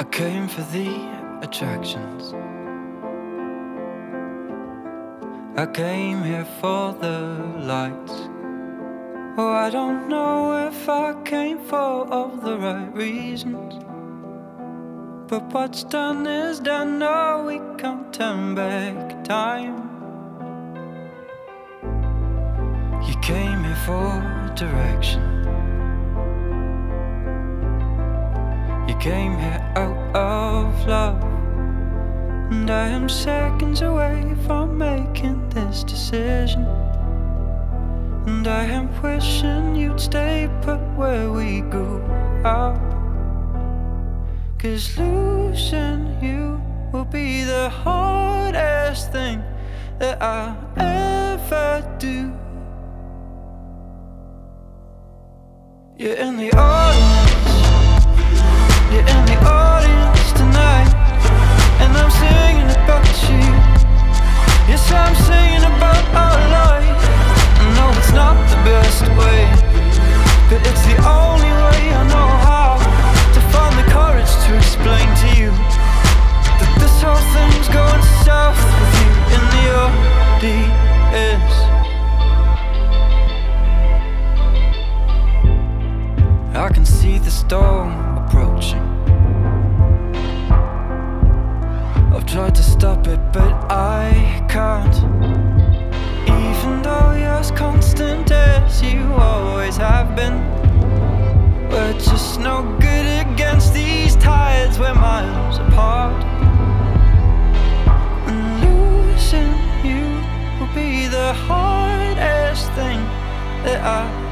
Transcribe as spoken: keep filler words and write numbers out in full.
came for the attractions. I came here for the lights. Oh, I don't know if I came for all the right reasons, but what's done is done. No, we can't turn back time. You came here for direction. You came here out of love, and I am seconds away from making this decision. And I am wishing you'd stay put where we grew up, 'cause losing you will be the hardest thing that I'll ever do. You're in the audience, you're in the audience tonight, and I'm singing about you. Yes, I'm singing about our life. No, it's not the best way, but it's the only way I know how to find the courage to explain to you that this whole thing's going south with you in the audience. I can see the storm approaching. I've tried to stop it, but I can't. Even though you're as constant as you always have been, we're just no good against these tides. We're miles apart, and losing you will be the hardest thing that I